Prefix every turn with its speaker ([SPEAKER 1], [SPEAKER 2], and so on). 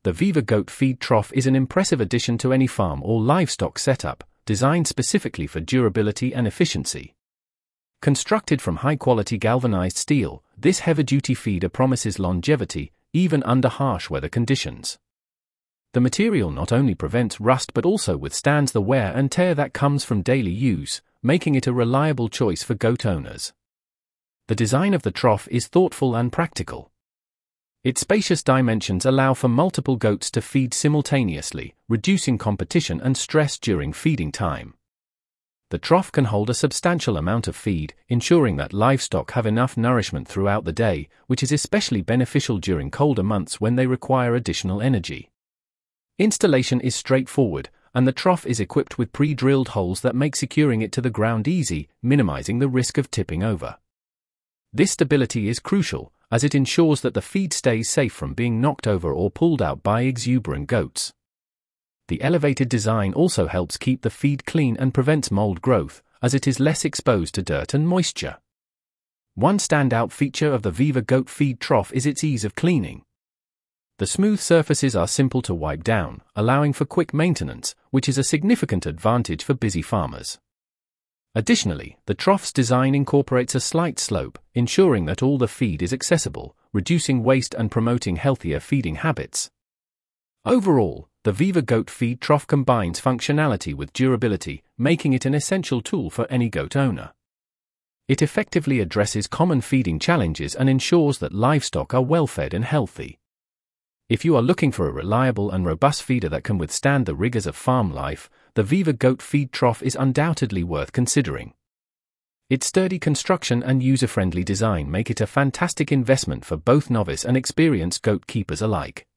[SPEAKER 1] The Viva Goat Feed Trough is an impressive addition to any farm or livestock setup, designed specifically for durability and efficiency. Constructed from high-quality galvanized steel, this heavy-duty feeder promises longevity, even under harsh weather conditions. The material not only prevents rust but also withstands the wear and tear that comes from daily use, making it a reliable choice for goat owners. The design of the trough is thoughtful and practical. Its spacious dimensions allow for multiple goats to feed simultaneously, reducing competition and stress during feeding time. The trough can hold a substantial amount of feed, ensuring that livestock have enough nourishment throughout the day, which is especially beneficial during colder months when they require additional energy. Installation is straightforward, and the trough is equipped with pre-drilled holes that make securing it to the ground easy, minimizing the risk of tipping over. This stability is crucial, as it ensures that the feed stays safe from being knocked over or pulled out by exuberant goats. The elevated design also helps keep the feed clean and prevents mold growth, as it is less exposed to dirt and moisture. One standout feature of the Viva Goat Feed Trough is its ease of cleaning. The smooth surfaces are simple to wipe down, allowing for quick maintenance, which is a significant advantage for busy farmers. Additionally, the trough's design incorporates a slight slope, ensuring that all the feed is accessible, reducing waste and promoting healthier feeding habits. Overall, the Viva Goat Feed Trough combines functionality with durability, making it an essential tool for any goat owner. It effectively addresses common feeding challenges and ensures that livestock are well fed and healthy. If you are looking for a reliable and robust feeder that can withstand the rigors of farm life, the Viva Goat Feed Trough is undoubtedly worth considering. Its sturdy construction and user-friendly design make it a fantastic investment for both novice and experienced goat keepers alike.